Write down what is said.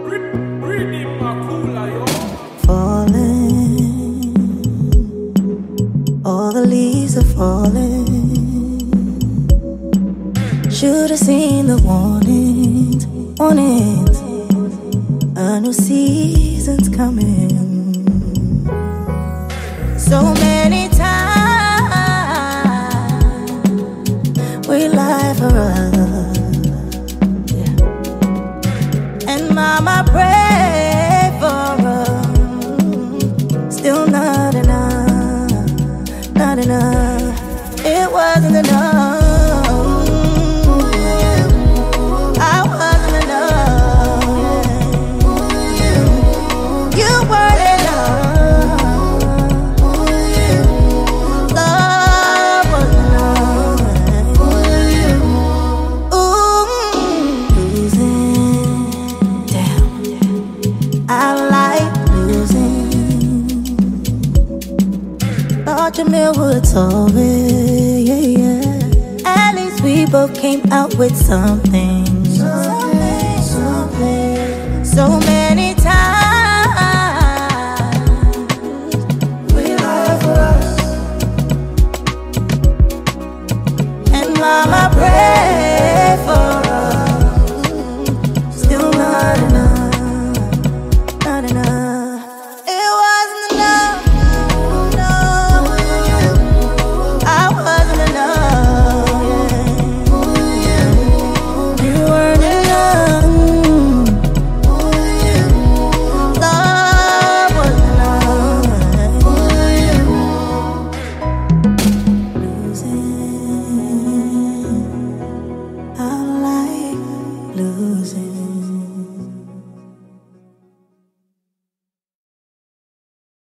Falling, all the leaves are falling. Should've seen the warnings, warnings. A new season's coming. So many times we lie for us, yeah. And Mama prayed for us. Still not enough, not enough. It wasn't enough. I wasn't enough. You weren't enough. Love wasn't enough. Ooh, losing. Damn, I like losing. Thought Jamil would solve it, yeah, yeah. At least we both came out with something. So